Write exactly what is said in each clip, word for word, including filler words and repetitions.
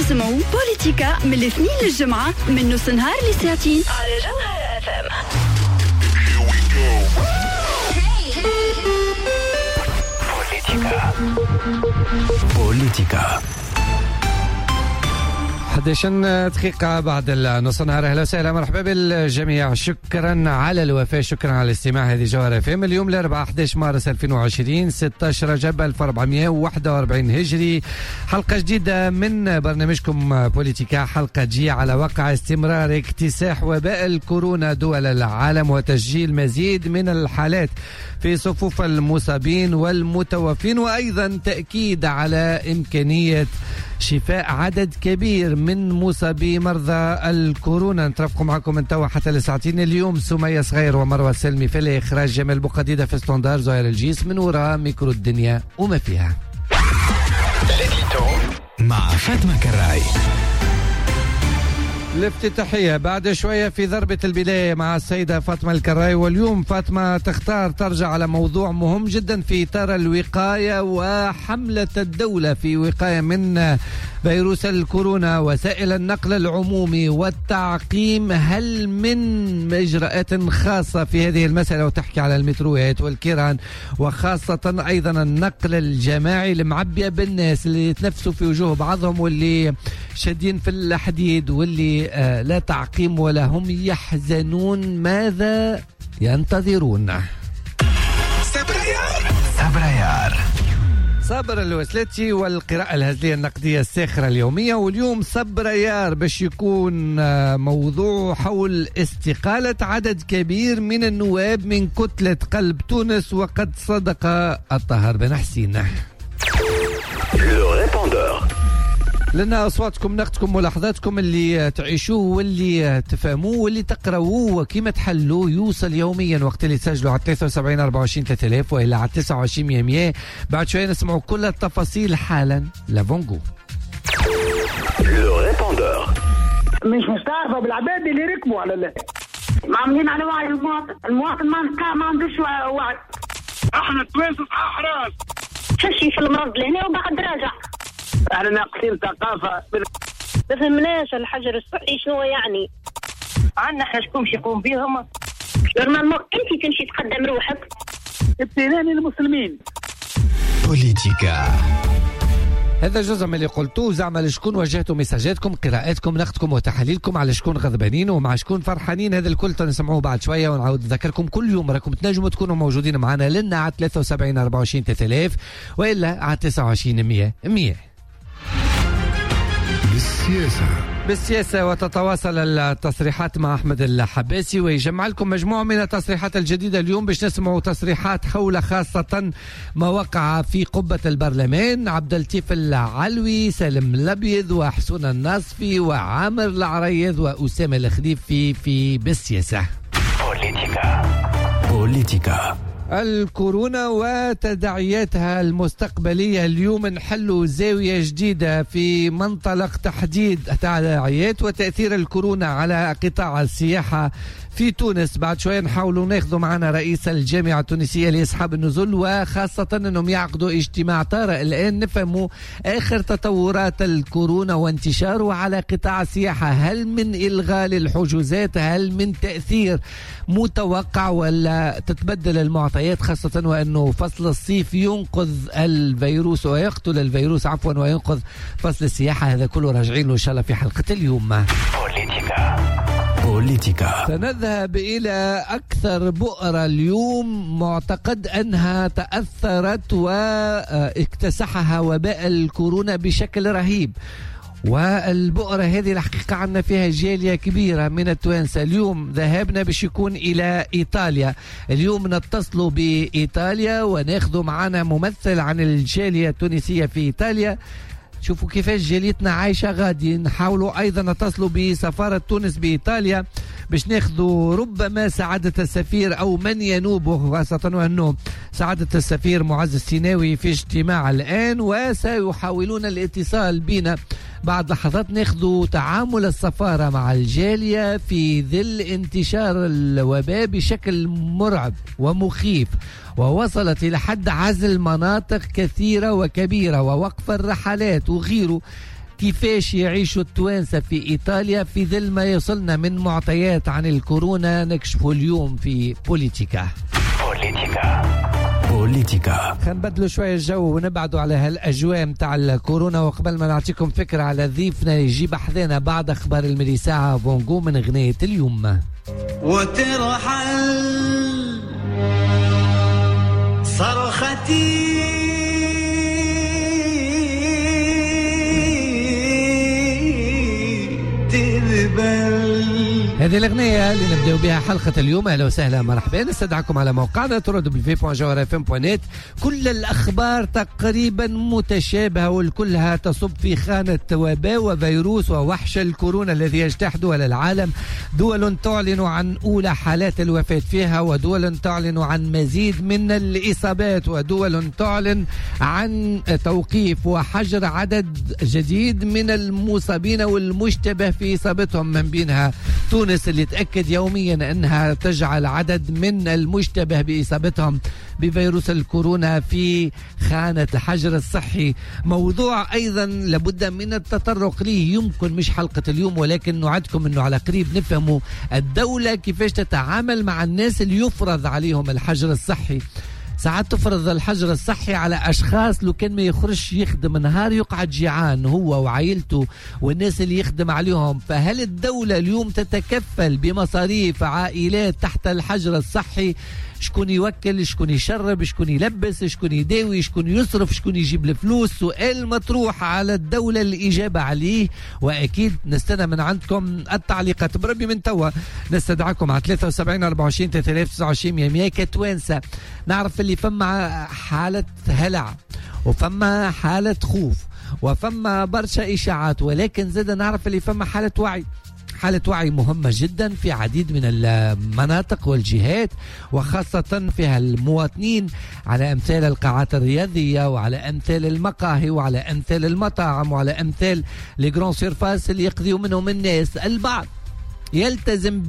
تسمعوا بوليتيكا من الاثنين للجمعة من نص نهار لساعتين على جوهر اف ام. بوليتيكا بوليتيكا إحدى عشرة دقيقة بعد النص نهار. أهلا وسهلا مرحبا بالجميع. شكرا على الوفاء، شكرا على الاستماع. هذه جوهر اف ام. اليوم الأربعاء أحد عشر مارس ألفين وعشرين، ستة عشر رجب ألف وأربعمائة وواحد وأربعين هجري. حلقة جديدة من برنامجكم بوليتيكا، حلقة تجي على وقع استمرار اكتساح وباء الكورونا دول العالم وتسجيل مزيد من الحالات في صفوف المصابين والمتوفين، وأيضا تأكيد على إمكانية شفاء عدد كبير من مصابي مرضى الكورونا. نترافقوا معكم من توا حتى لساعتين. اليوم سمية صغير ومروة سلمي في الإخراج، جمال بوقديدة في ستوندار، زهير الجيس من وراء ميكرو الدنيا وما فيها. مع فاطمة كراي. الافتتاحية بعد شوية في ضربة البداية مع السيدة فاطمة الكراي. واليوم فاطمة تختار ترجع على موضوع مهم جدا في إطار الوقاية وحملة الدولة في وقاية من فيروس الكورونا، وسائل النقل العمومي والتعقيم. هل من إجراءات خاصة في هذه المسألة؟ وتحكي على المتروات والكيران، وخاصة أيضا النقل الجماعي المعبئة بالناس اللي يتنفسوا في وجوه بعضهم، واللي شادين في الحديد، واللي آه لا تعقيم ولا هم يحزنون. ماذا ينتظرون؟ سبريار سبريار صبر الوسلتي والقراءة الهزلية النقدية الساخرة اليومية. واليوم صبريار باش يكون موضوع حول استقالة عدد كبير من النواب من كتلة قلب تونس، وقد صدق الطاهر بن حسين. لنا أصواتكم، نقدكم، ملاحظاتكم اللي تعيشوه واللي تفهموه واللي تقرأوه وكيما تحلوه. يوصل يوميا وقت اللي تسجلوا على ثلاثة وسبعين أربعة وعشرين ثلاثة آلاف وإلا على تسعة وعشرين مية مية. بعد شوية نسمعوا كل التفاصيل حالا. لافونغو مش مستعرفة بالعباد اللي ركبوا على الله، ما عاملين على وعي المواطن. المواطن ما ما عندوش وعي. احنا التوانسة صحاح راس ششي في المرض لهنا وبعد راجع. احنا ناقصين ثقافة. ما فهمناش الحجر الصحي شنو يعني. عندنا احنا شكون باش يقوم بيهم؟ نورمالمون انت تمشي تقدم روحك. ابتلاني المسلمين. بوليتيكا. هذا جزء من اللي قلتوه. زعما لشكون وجهتوا مساجاتكم، قراءاتكم، نقدكم وتحاليلكم، على شكون غضبانين ومع شكون فرحانين. هذا الكل تنسمعوه بعد شويه. ونعاود نذكركم كل يوم راكم تنجموا تكونوا موجودين معنا لنا على ثلاثة وسبعين أربعة وعشرين ثلاثة آلاف والا على تسعة وعشرين مية مية. بالسياسة بالسياسة. وتتواصل التصريحات مع أحمد الحباسي، ويجمع لكم مجموعة من التصريحات الجديدة اليوم باش نسمعوا تصريحات حول خاصة ما وقع في قبة البرلمان. عبد اللطيف العلوي، سالم الأبيض، وحسون الناصفي، وعامر العريض، وأسامة الخليفي في بالسياسة. بوليتيكا بوليتيكا الكورونا وتداعياتها المستقبلية. اليوم نحلوا زاوية جديدة في منطلق تحديد تداعيات وتأثير الكورونا على قطاع السياحة في تونس. بعد شوية نحاولوا ناخذوا معنا رئيس الجامعة التونسية لأصحاب النزل، وخاصة أنهم يعقدوا اجتماع طارئ الآن نفهموا آخر تطورات الكورونا وانتشاره على قطاع السياحة. هل من إلغاء للحجوزات؟ هل من تأثير متوقع ولا تتبدل المعطيات، خاصة وأنه فصل الصيف ينقذ الفيروس ويقتل الفيروس عفوا وينقذ فصل السياحة. هذا كله راجعين له إن شاء الله في حلقة اليوم. بوليتيكا بوليتيكا. سنذهب إلى أكثر بؤرة اليوم معتقد أنها تأثرت واكتسحها وباء الكورونا بشكل رهيب. والبؤرة هذه الحقيقة عندنا فيها جالية كبيرة من التوانسة. اليوم ذهبنا باش يكون إلى إيطاليا. اليوم نتصلوا بإيطاليا وناخذوا معنا ممثل عن الجالية التونسية في إيطاليا. شوفوا كيفاش جاليتنا عايشة. غادي نحاولوا أيضا نتصلوا بسفارة تونس بإيطاليا باش ناخذوا ربما سعادة السفير أو من ينوبه، خاصة وأنه سعادة السفير معز السيناوي في اجتماع الآن، وسيحاولون الاتصال بنا بعد لحظات ناخذوا تعامل السفارة مع الجالية في ظل انتشار الوباء بشكل مرعب ومخيف، ووصلت إلى حد عزل مناطق كثيرة وكبيرة ووقف الرحلات وغيره. كيفاش يعيشوا التوانسة في إيطاليا في ظل ما يصلنا من معطيات عن الكورونا نكشفه اليوم في بوليتيكا. بوليتيكا بوليتيكا. خلينا نبدلوا شوية الجو ونبعدوا على هالأجواء متاع الكورونا، وقبل ما نعطيكم فكرة على ضيفنا يجيب حذانا بعد أخبار الميدي ساعة فونغو من غنية اليوم. وترحل صرختي هذه الأغنية اللي نبدأ بها حلقة اليوم. أهلا وسهلا مرحبا، نستدعكم على موقعنا دبليو دبليو دبليو دوت جوهر اف ام دوت نت. كل الأخبار تقريبا متشابهة والكلها تصب في خانة وباء وفيروس ووحش الكورونا الذي يجتاح دول العالم. دول تعلن عن أولى حالات الوفاة فيها، ودول تعلن عن مزيد من الإصابات، ودول تعلن عن توقيف وحجر عدد جديد من المصابين والمشتبه في إصابتهم، من بينها تونس اللي تأكد يوميا أنها تجعل عدد من المشتبه بإصابتهم بفيروس الكورونا في خانة الحجر الصحي. موضوع أيضا لابد من التطرق ليه، يمكن مش حلقة اليوم ولكن نوعدكم أنه على قريب نفهموا الدولة كيفاش تتعامل مع الناس اللي يفرض عليهم الحجر الصحي. ساعات تفرض الحجر الصحي على أشخاص لو كان ما يخرج يخدم نهار يقعد جيعان هو وعائلته والناس اللي يخدم عليهم. فهل الدولة اليوم تتكفل بمصاريف عائلات تحت الحجر الصحي؟ شكون يوكل، شكون يشرب، شكون يلبس، شكون يداوي، شكون يصرف، شكون يجيب الفلوس؟ سؤال مطروح على الدولة الإجابة عليه، وأكيد نستنى من عندكم التعليقات. بربي من توا نستدعكم على ثلاثة وسبعين أربعة وعشرين ثلاثة آلاف وتسعة وعشرين مية كتوانسة. نعرف اللي فما حالة هلع وفما حالة خوف وفما برشا إشاعات، ولكن زاد نعرف اللي فما حالة وعي. حالة وعي مهمة جدا في عديد من المناطق والجهات، وخاصة فيها المواطنين، على أمثال القاعات الرياضية وعلى أمثال المقاهي وعلى أمثال المطاعم وعلى أمثال لجرون سيرفاس اللي يقضيوا منهم الناس. البعض يلتزم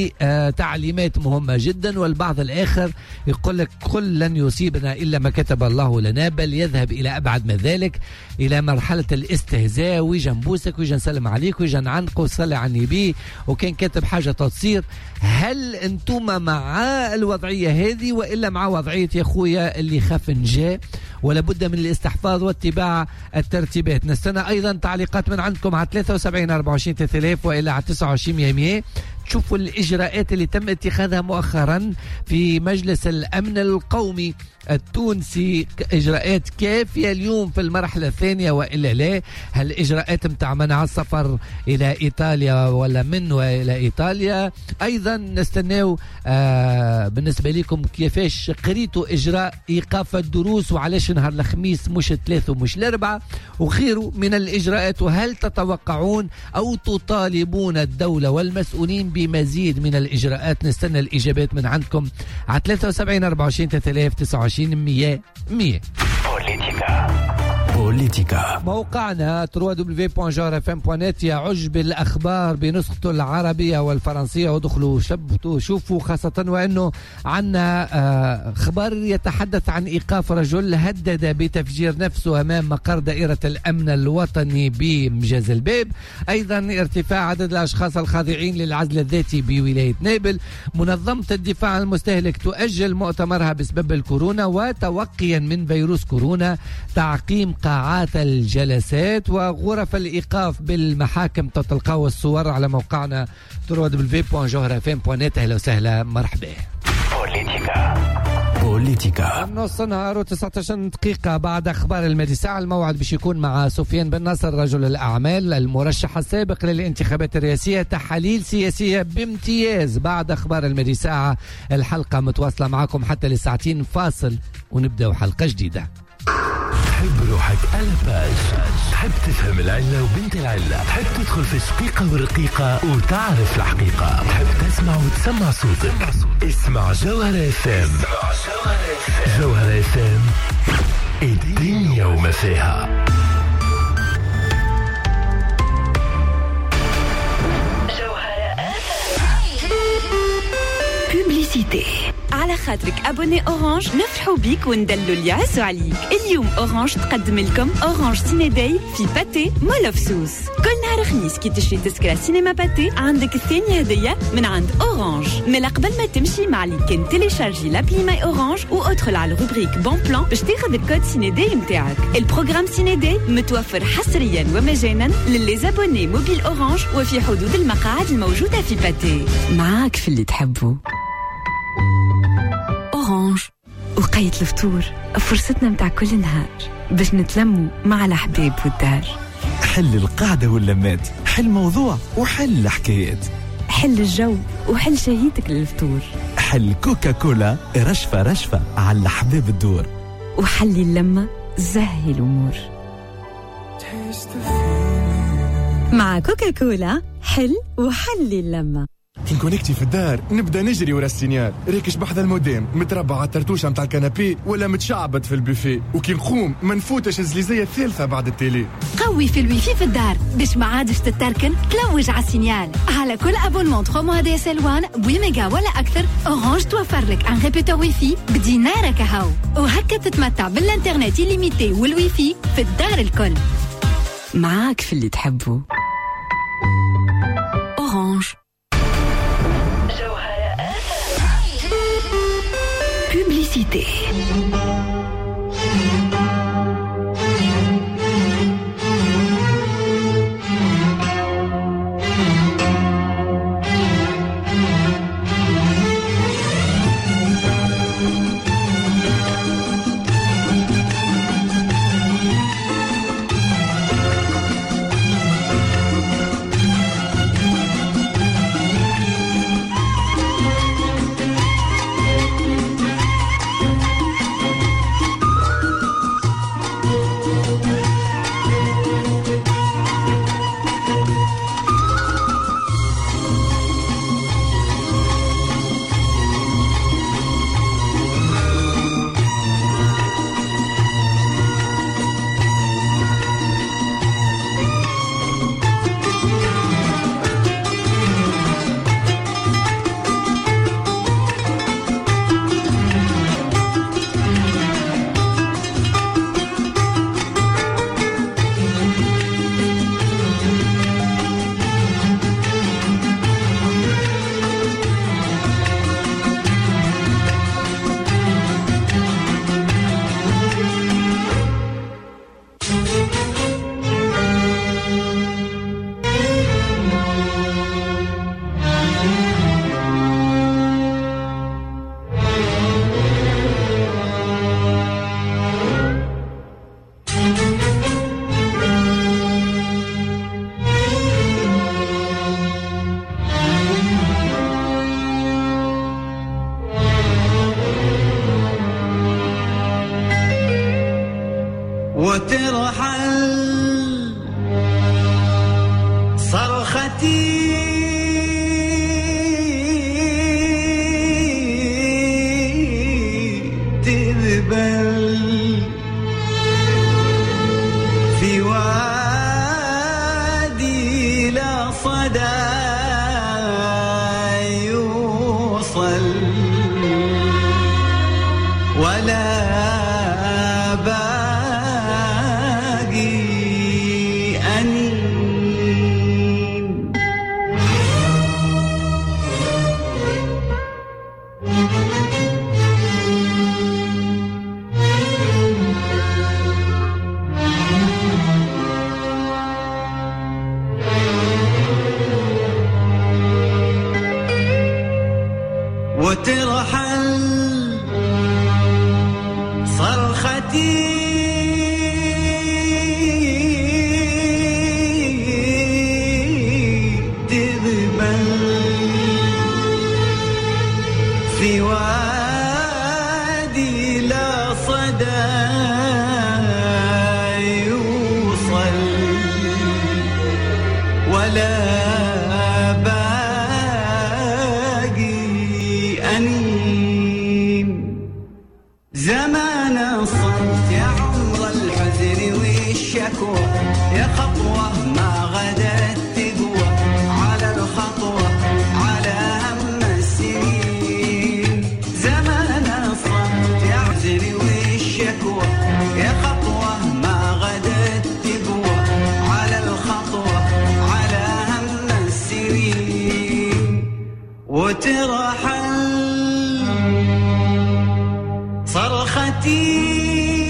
بتعليمات مهمة جدا، والبعض الآخر يقول لك قل لن يصيبنا إلا ما كتب الله لنا، بل يذهب إلى أبعد من ذلك، إلى مرحلة الاستهزاء، ويجا نبوسك ويجا نسلم عليك ويجا نعنق وصلي على النبي وكان كاتب حاجة تصير. هل أنتم مع الوضعية هذه وإلا مع وضعية يا خويا اللي خاف نجا ولا بد من الاستحفاظ واتباع الترتيبات؟ نستنى أيضا تعليقات من عندكم على ثلاثة وسبعين أربعة وعشرين ثلاثة آلاف وإلا على تسعة وعشرين مية. تشوفوا الإجراءات اللي تم اتخاذها مؤخرا في مجلس الأمن القومي التونسي، إجراءات كافية اليوم في المرحلة الثانية وإلا لا؟ هل إجراءات متاع منع السفر إلى إيطاليا ولا من وإلى إيطاليا؟ أيضا نستناو آه بالنسبة لكم كيفاش قريتوا إجراء إيقاف الدروس وعلاش نهار الخميس مش الثلاث ومش الأربعة وغيره من الإجراءات. وهل تتوقعون أو تطالبون الدولة والمسؤولين بمزيد من الإجراءات؟ نستنى الإجابات من عندكم على ثلاثة وسبعين أربعة وعشرين ثلاثة آلاف وتسعة وعشرين مية مية. بوليتيكا بوليتيكا. موقعنا دبليو دبليو دبليو دوت جوهر اف ام دوت نت يعج بالأخبار بنسخته العربية والفرنسية، ودخلوا شبتوا شوفوا، خاصة وأنه عنا خبر يتحدث عن إيقاف رجل هدد بتفجير نفسه أمام مقر دائرة الأمن الوطني بمجاز الباب. أيضا ارتفاع عدد الأشخاص الخاضعين للعزل الذاتي بولاية نابل. منظمة الدفاع عن المستهلك تؤجل مؤتمرها بسبب الكورونا وتوقيا من فيروس كورونا. تعقيم قاعات الجلسات وغرف الإيقاف بالمحاكم. تلقاو الصور على موقعنا دبليو دبليو دبليو دوت جوهر اف ام دوت نت. أهلا وسهلا مرحبا. بوليتيكا بوليتيكا. نص نهار وتسعة عشر دقيقة بعد أخبار الميدي ساعة. الموعد باش يكون مع سفيان بن ناصر رجل الأعمال المرشح السابق للانتخابات الرئاسية. تحاليل سياسية بامتياز بعد أخبار الميدي ساعة. الحلقة متواصلة معكم حتى لساعتين فاصل ونبدأ حلقة جديدة. تحب روحك ألباج، تحب تفهم العلة وبنت العلة، تحب تدخل في الشقيقة والرقيقة وتعرف الحقيقة، تحب تسمع وتسمع صوتك. اسمع جوهر اف ام. جوهر اف ام، الدنيا وما فيها. Publicité. على خاطرك أبوني أورانج نفرحوا بيك وندلوا اللي عزوا عليك. اليوم أورانج تقدم لكم أورانج سينيداي في باتي مولفسوس. كل نهار خميس كي تشري تذكرة سينما باتي عندك الثانية هدية من عند أورانج. من قبل ما تمشي مع اللي كان تيليشارجي لابلي ماي أورانج وأدخل على الروبريك بون بلان باش تاخذ الكود سينيداي متاعك. البروغرام سينيداي متوفر حصريا ومجانا للي زابوني موبيل أورانج وفي حدود المقاعد الموجودة في باتي. معاك في اللي تحبه. أورانج. وقيت الفطور فرصتنا متاع كل نهار باش نتلموا مع الأحباب والدار. حل القعدة واللمات، حل موضوع وحل حكايات، حل الجو وحل شهيتك للفطور، حل كوكا كولا رشفة رشفة على الأحباب الدور، وحلي اللمة زهي الأمور. مع كوكا كولا حل وحلي اللمة. كي نكونكتي في الدار نبدا نجري ورا السينيال، ريكش بحذا الموديم متربع على الترتوشه متاع الكنابي ولا متشعبط في البوفيه، وكي نقوم ما نفوتش الزليزيه الثالثه بعد التيلي. قوي في الويفي في الدار باش ما عادش تتركن تلوج على السينيال. على كل ابونمون ثلاثة موا دي اس ال واحد بميجا ولا اكثر اورانج توفر لك ان ريبيتور ويفي بدينار كهو، وهكا تتمتع بالانترنت ليميتي والويفي في الدار الكل. معاك في اللي تحبه. اورانج. Publicité. وترحل صرختي تذبل في وادي لا صدى يوصل ولا وترحل صرختي تذبل في وادي لا صدى يوصل ولا زمان صمت يا عمر الحزن والشكوى يا خطوة ما غدت تقوى على الخطوة على هم السنين زمان صرختي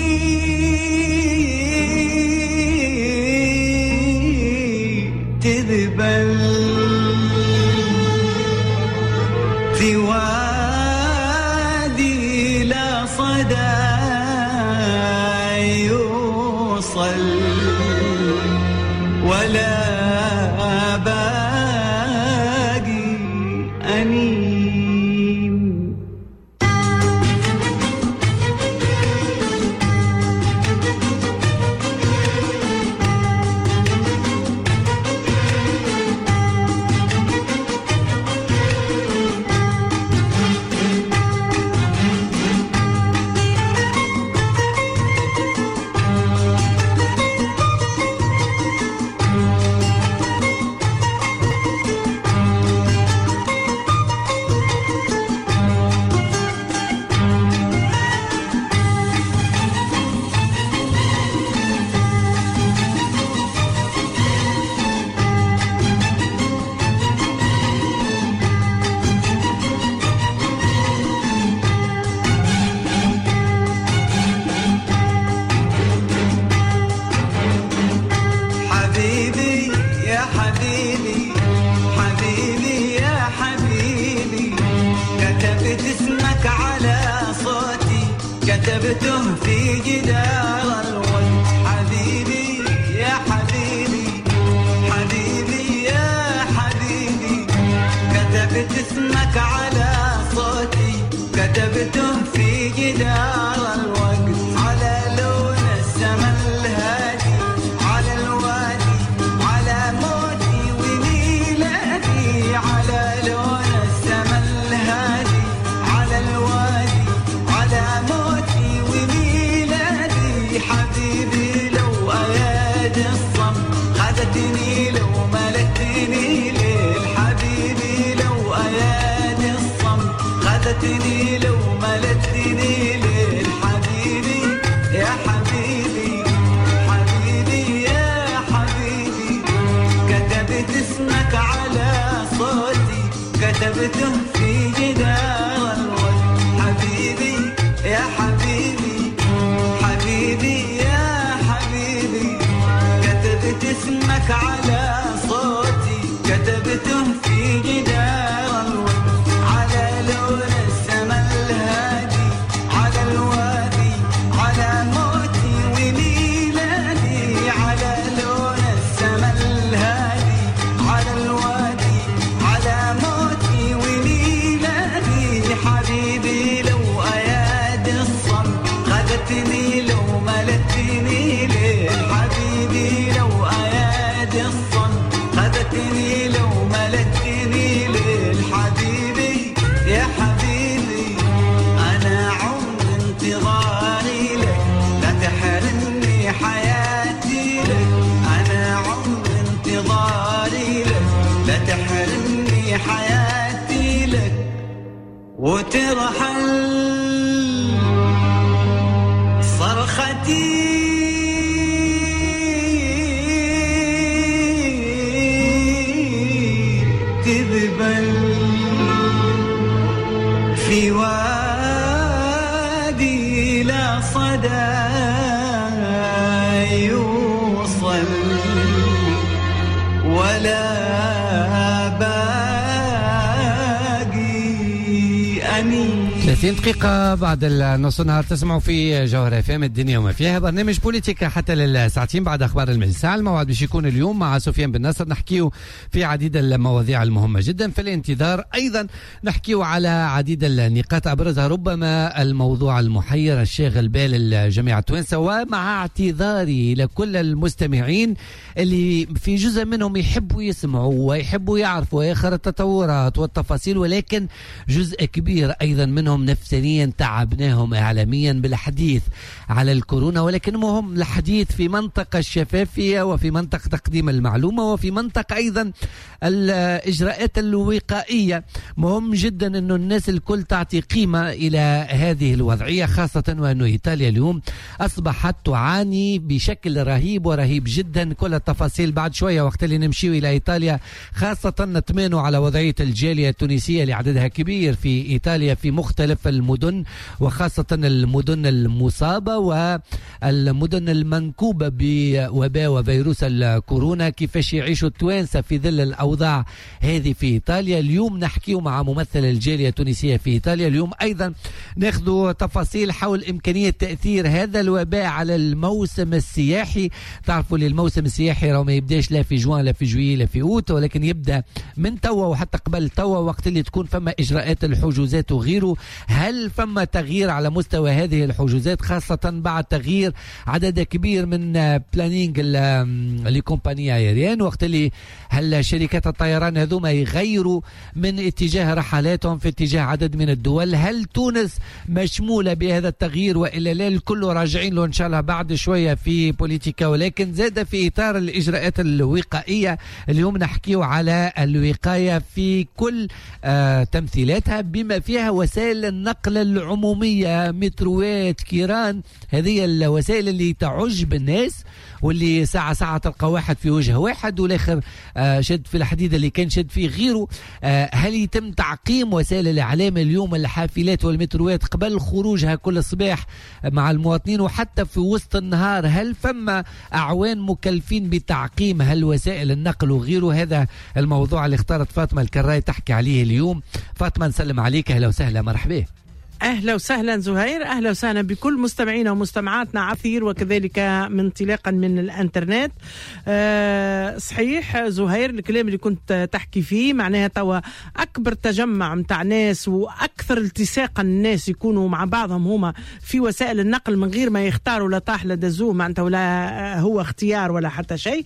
تذبل في وادي لا صدى يوصل ولا باقي أنيم. كتبته في جدار الوجه حبيبي يا حبيبي حبيبي يا حبيبي كتبت اسمك على صوتي كتبته في جدار الوجه على لون السما الهادي على الوادي على موتي وميلادي على لون السما الهادي على الوادي على موتي حبيبي لو أيادي الصم خدتني لو ملكتني ليل حبيبي لو أيادي الصم خدتني لو ملكتني ليل حبيبي يا حبيبي حبيبي يا حبيبي كتبت اسمك على صوتي كتبته في جدار الوجه حبيبي يا حبيبي حبيبي يا حبيبي كتبت اسمك على صوتي كتبته في جدار الوجه على لون السما الهادي على الوادي على موتي وميلادي على لون السما الهادي على الوادي على موتي وميلادي حبيبي لو أيادي الصم خدتني لو ملكتني ليل حبيبي لو أيادي الصم خدتني لو ملكتني ليل حبيبي يا حبيبي أنا عمر انتظاري لك لا تحرمني حياتي لك أنا عمر انتظاري لك لا تحرمني حياتي لك وترحل صرختي تذبل في وادي لا صدى يوصل ولا باقي أني. ثلاثين دقيقة بعد النص النهار تسمعوا في جوهر اف ام الدنيا وما فيها برنامج بوليتيكا حتى للساعتين بعد اخبار المجلس. الموعد باش يكون اليوم مع سفيان بن ناصر نحكيو في عديد المواضيع المهمة جدا. في الانتظار ايضا نحكيو على عديد النقاط ابرزها ربما الموضوع المحير الشاغل بال الجميع التوانسة ومع اعتذاري لكل المستمعين اللي في جزء منهم يحبوا يسمعوا ويحبوا يعرفوا اخر التطورات والتفاصيل ولكن جزء كبير ايضا منهم نفسيا تعبناهم اعلاميا بالحديث على الكورونا ولكن مهم الحديث في منطقة الشفافية وفي منطقة تقديم المعلومة وفي منطقة ايضا الاجراءات الوقائية. مهم جدا انه الناس الكل تعطي قيمة الى هذه الوضعية خاصة وانه ايطاليا اليوم اصبحت تعاني بشكل رهيب ورهيب جدا. كل التفاصيل بعد شوية وقت اللي نمشيو الى ايطاليا خاصة نطمئنوا على وضعية الجالية التونسية اللي عددها كبير في ايطاليا في مختلف مختلف المدن وخاصة المدن المصابة والمدن المنكوبة بوباء وفيروس الكورونا. كيفاش يعيشوا التوانسة في ظل الأوضاع هذه في إيطاليا؟ اليوم نحكيو مع ممثل الجالية التونسية في إيطاليا. اليوم أيضا ناخذ تفاصيل حول إمكانية تأثير هذا الوباء على الموسم السياحي. تعرفوا للموسم السياحي راه ما يبداش لا في جوان لا في جويي لا في أوت، ولكن يبدأ من توا وحتى قبل توا وقت اللي تكون فما إجراءات الحجوزات وغيره. هل فما تغيير على مستوى هذه الحجوزات خاصة بعد تغيير عدد كبير من بلانينج لي كومباني ايريان، وقت اللي هل شركات الطيران هذوما يغيروا من اتجاه رحلاتهم في اتجاه عدد من الدول؟ هل تونس مشمولة بهذا التغيير وإلا لا؟ الكل راجعين له إن شاء الله بعد شوية في بوليتيكا، ولكن زاد في إطار الإجراءات الوقائية. اليوم نحكيو على الوقاية في كل آه تمثيلاتها بما فيها وسائل النقل العمومية، متروات، كيران، هذه الوسائل اللي تعج بالناس واللي ساعة ساعة تلقى واحد في وجه واحد والآخر آه شد في الحديد اللي كان شد فيه غيره. آه هل يتم تعقيم وسائل الإعلام اليوم الحافلات والمتروات قبل خروجها كل صباح مع المواطنين وحتى في وسط النهار؟ هل فما أعوان مكلفين بتعقيم هالوسائل النقل وغيره؟ هذا الموضوع اللي اختارت فاطمة الكراي تحكي عليه اليوم. فاطمة نسلم عليك، أهلا وسهلا، مرحبا. أهلا وسهلا زهير، أهلا وسهلا بكل مستمعينا ومستمعاتنا عثير وكذلك من انطلاقا من الانترنت. أه صحيح زهير الكلام اللي كنت تحكي فيه، معناها توا أكبر تجمع متاع ناس وأكثر التصاقا الناس يكونوا مع بعضهم هما في وسائل النقل من غير ما يختاروا لا طاح لا دزوه، معناتها ولا هو اختيار ولا حتى شيء.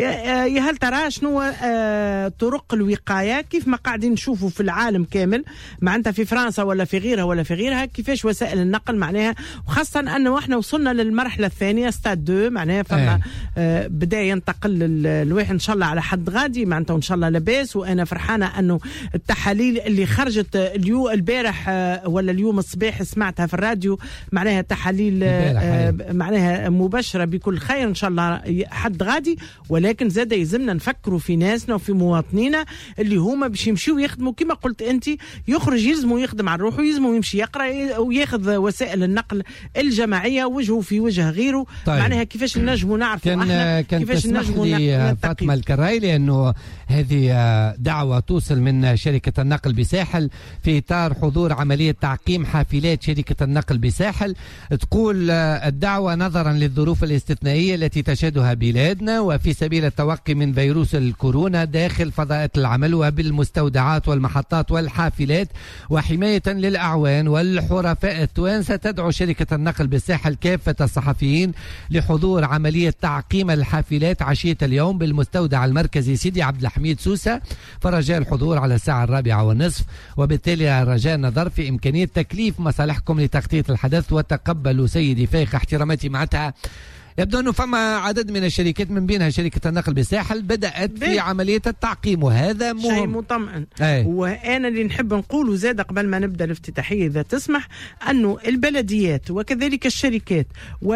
يا هل ترى شنو أه طرق الوقاية كيف ما قاعدين نشوفوا في العالم كامل، معناتها في فرنسا ولا في غيرها ولا في غيرها، كيفاش وسائل النقل معناها، وخاصة أنه احنا وصلنا للمرحلة الثانية ستاد دو، معناها فما آه بدأ ينتقل الواحد إن شاء الله على حد غادي، معناتها إن شاء الله لاباس. وأنا فرحانة أنه التحاليل اللي خرجت اليوم البارح آه ولا اليوم الصباح سمعتها في الراديو، معناها تحاليل آه معناها مباشرة بكل خير إن شاء الله حد غادي. ولكن زاد يلزمنا نفكروا في ناسنا وفي مواطنينا اللي هما باش يمشيوا يخدموا كما قلت أنت، يخرج يلزموا يخدم على روحه، يلزموا يمشي يقرأ وياخذ وسائل النقل الجماعية وجهه في وجه غيره. طيب. معناها كيفاش نجموا نعرفوا احنا كيفاش نجموا نتقي. فاطمة الكراي، لأنه هذه دعوة توصل من شركة النقل بساحل في إطار حضور عملية تعقيم حافلات شركة النقل بساحل. تقول الدعوة نظرا للظروف الاستثنائية التي تشهدها بلادنا وفي سبيل التوقي من فيروس الكورونا داخل فضاءات العمل وبالمستودعات والمحطات والحافلات، وحماية للأعوان والحرفاء التوانسة، تدعو شركة النقل بالساحل كافة الصحفيين لحضور عملية تعقيم الحافلات عشية اليوم بالمستودع المركزي سيدي عبد الحميد سوسة، فرجاء الحضور على الساعة الرابعة والنصف. وبالتالي رجاء النظر في إمكانية تكليف مصالحكم لتغطية الحدث، وتقبلوا سيدي فايق احتراماتي معناتها. يبدو أنه فما عدد من الشركات من بينها شركة النقل بالساحل بدأت في عملية التعقيم، وهذا مهم شيء مطمئن. وأنا اللي نحب نقوله زاد قبل ما نبدأ الافتتاحية إذا تسمح، أنه البلديات وكذلك الشركات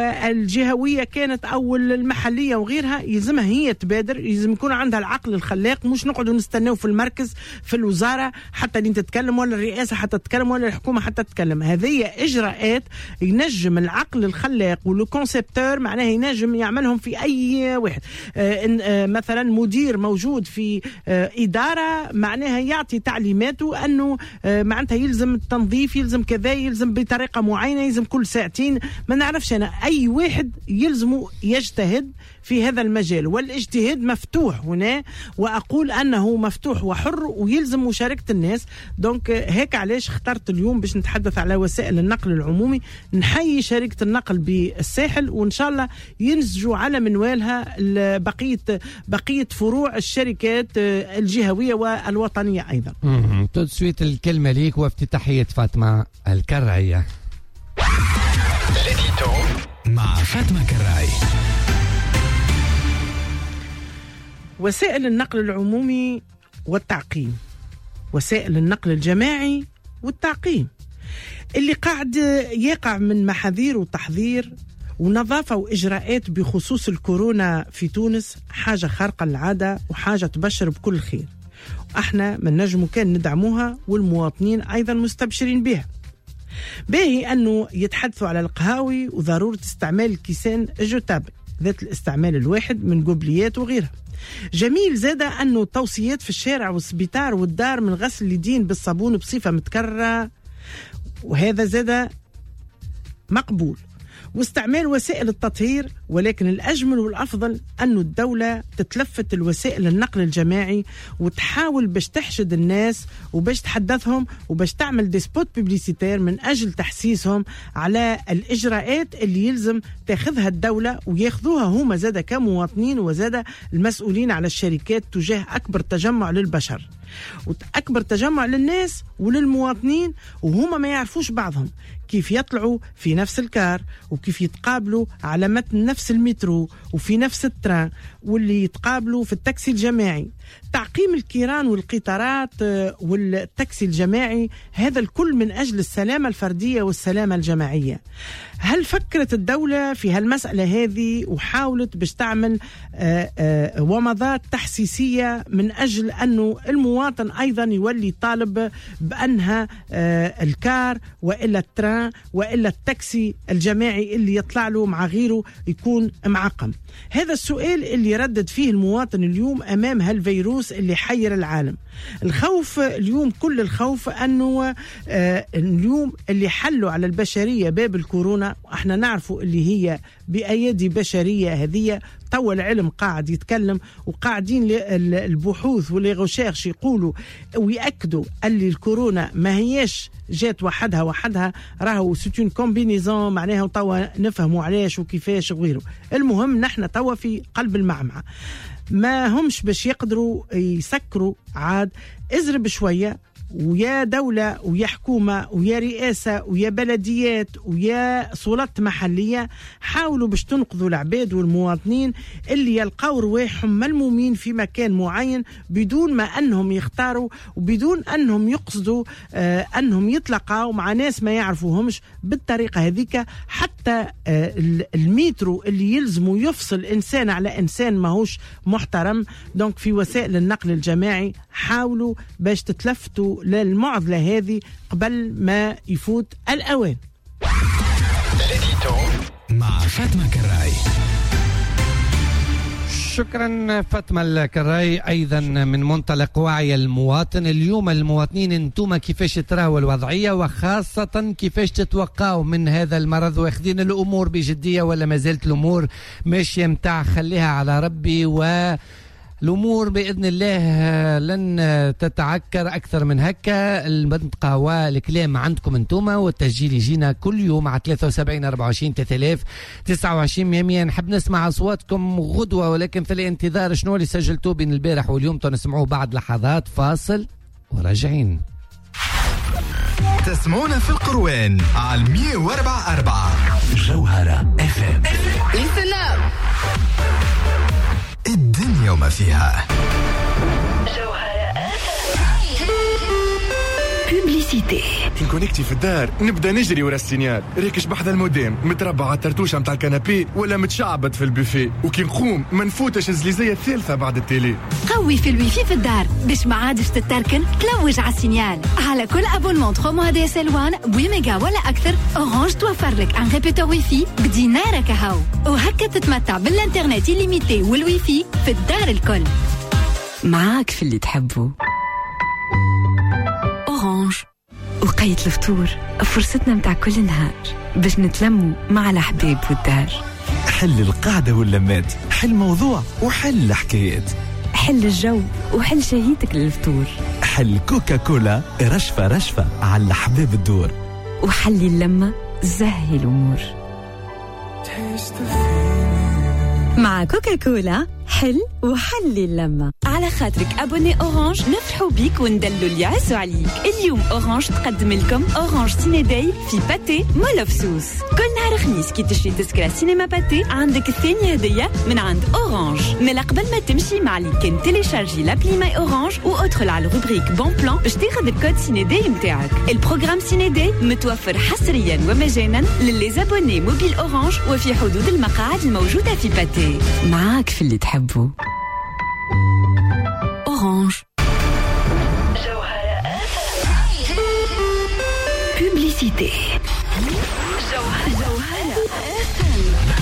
والجهوية كانت أو المحلية وغيرها يلزمها هي تبادر، يلزم يكون عندها العقل الخلاق، مش نقعدوا نستناو في المركز في الوزارة حتى اللي تتكلم ولا الرئاسة حتى تتكلم ولا الحكومة حتى تتكلم. هذه إجراءات ينجم العقل الخلاق والكونسبتور معناه ينجم يعملهم في أي واحد. آه آه مثلا مدير موجود في آه إدارة معناها يعطي تعليماته أنه آه معناتها يلزم التنظيف، يلزم كذا، يلزم بطريقة معينة، يلزم كل ساعتين، ما نعرفش أنا. أي واحد يلزم يجتهد في هذا المجال، والاجتهاد مفتوح هنا، وأقول أنه مفتوح وحر ويلزم مشاركة الناس. دونك هيك علاش اخترت اليوم باش نتحدث على وسائل النقل العمومي. نحيي شركة النقل بالساحل، وإن شاء الله ينسجوا على منوالها بقية بقية فروع الشركات الجهوية والوطنية أيضا. تسويت الكلمة ليك وافتتاحية فاطمة الكراي مع فاطمة كراي. وسائل النقل العمومي والتعقيم، وسائل النقل الجماعي والتعقيم اللي قاعد يقع من محاذير وتحذير ونظافة وإجراءات بخصوص الكورونا في تونس حاجة خارقة للعادة وحاجة تبشر بكل خير. احنا من نجم كان ندعموها والمواطنين أيضا مستبشرين بها. باهي أنه يتحدثوا على القهاوي وضرورة استعمال الكيسان الجوتابل ذات الاستعمال الواحد من قبليات وغيرها. جميل زادة أنه توصيات في الشارع والسبيطار والدار من غسل اليدين بالصابون بصفة متكررة، وهذا زادة مقبول، واستعمال وسائل التطهير. ولكن الأجمل والأفضل أن الدولة تتلفت الوسائل النقل الجماعي وتحاول باش تحشد الناس وباش تحدثهم وباش تعمل دي سبوت بيبليسيتير من أجل تحسيسهم على الإجراءات اللي يلزم تاخذها الدولة وياخذوها هما زادة كمواطنين وزادة المسؤولين على الشركات تجاه أكبر تجمع للبشر وأكبر تجمع للناس وللمواطنين، وهما ما يعرفوش بعضهم كيف يطلعوا في نفس الكار وكيف يتقابلوا على متن نفس المترو وفي نفس التران واللي يتقابلوا في التاكسي الجماعي. تعقيم الكيران والقطارات والتاكسي الجماعي هذا الكل من أجل السلامة الفردية والسلامة الجماعية. هل فكرت الدولة في هالمسألة هذه وحاولت باش تعمل ومضات تحسيسية من أجل أنه المواطن أيضا يولي طالب بأنها الكار وإلا التران وإلا التاكسي الجماعي اللي يطلع له مع غيره يكون معقم؟ هذا السؤال اللي يردد فيه المواطن اليوم أمام هالفيروس اللي حير العالم. الخوف اليوم كل الخوف أنه آه اليوم اللي حلوا على البشرية باب الكورونا، احنا نعرفوا اللي هي بأيدي بشرية هذه. طول العلم قاعد يتكلم وقاعدين البحوث واللي غشاخش يقولوا ويأكدوا اللي الكورونا ما هيش جات وحدها وحدها، راهو سيتون كومبينيزون، معناها توا نفهموا علاش وكيفاش وغيره. المهم نحن توا في قلب المعمعة، ما همش باش يقدروا يسكروا عاد. ازرب شوية ويا دولة ويا حكومة ويا رئاسة ويا بلديات ويا سلطات محلية، حاولوا باش تنقذوا العباد والمواطنين اللي يلقوا رواحهم ملمومين في مكان معين بدون ما أنهم يختاروا وبدون أنهم يقصدوا آه أنهم يتلقوا مع ناس ما يعرفوهمش بالطريقة هذيك. حتى آه المترو اللي يلزموا يفصل إنسان على إنسان ماهوش محترم. دونك في وسائل النقل الجماعي حاولوا باش تتلفتوا للمعضلة هذه قبل ما يفوت الأوان. مع فاطمة كراي. شكرا فاطمة الكراي. أيضا من منطلق وعي المواطن، اليوم المواطنين انتم كيفاش تراوا الوضعية وخاصة كيفاش تتوقعوا من هذا المرض، واخذين الأمور بجدية ولا ما زالت الأمور ماشية متاع خليها على ربي و الأمور بإذن الله لن تتعكر أكثر من هكا؟ المنطقة والكلام عندكم أنتم، والتسجيل يجينا كل يوم على ثلاثة وسبعين أربعة وعشرين ثلاثة آلاف تسعة وعشرين مية. نحب نسمع أصواتكم غدوة، ولكن في الانتظار شنو اللي سجلتوه بين البارح واليوم تنسمعوه بعد لحظات. فاصل وراجعين. تسمعونا في القروان على مية وأربعة أربعة جوهرة اف ام. الدنيا وما فيها. بوبليسيتي. كي نكونيكتي في الدار نبدا نجري ورا السينيال، ريكش بحذا الموديم متربع على الترتوشه نتاع الكنابي ولا متشعبط في البوفيه، وكي نقوم ما نفوتش الزليزيه الثالثه بعد التيلي. قوي في الويفي في الدار باش ما عادش تتركن تلوج على السينيال. على كل ابونمون ثلاثة موا دي اس ال واحد بميجا ولا اكثر، اورانج توفر لك ان ريبيتور ويفي بدينارك هاو، وهكا تتمتع بالانترنت الليميتي والويفي في الدار الكل. معاك في اللي تحبه. أورانج. وقية الفطور فرصتنا متاع كل نهار باش نتلموا مع الأحباب والدار. حل القعدة واللمات، حل موضوع وحل حكايات، حل الجو وحل شهيتك للفطور، حل كوكاكولا رشفة رشفة على حباب الدور، وحلي اللمة زهي الأمور. مع كوكاكولا حل وحلي اللمة. على خاطرك أبوني أورانج نفرحوا بيك وندلوا اللي عزوا عليك. اليوم أورانج تقدم لكم أورانج سينيداي في باتي مولفسوس. كل نهار خميس كي تشري تذكرة سينما باتي عندك الثانية هدية من عند أورانج. ملا قبل ما تمشي مع اللي كان تيليشارجي لابلي ماي أورانج وأدخل على الروبريك بون بلان باش تاخذ الكود سينيداي متاعك. البروغرام سينيداي متوفر حصريا ومجانا للي زابوني موبيل أورانج وفي حدود المقاعد الموجودة في باتي. معاك في اللي تحبه. Orange. Publicité.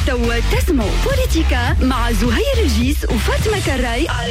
توا تسمعوا بوليتيكا مع زهير الجيس وفاطمة كراي على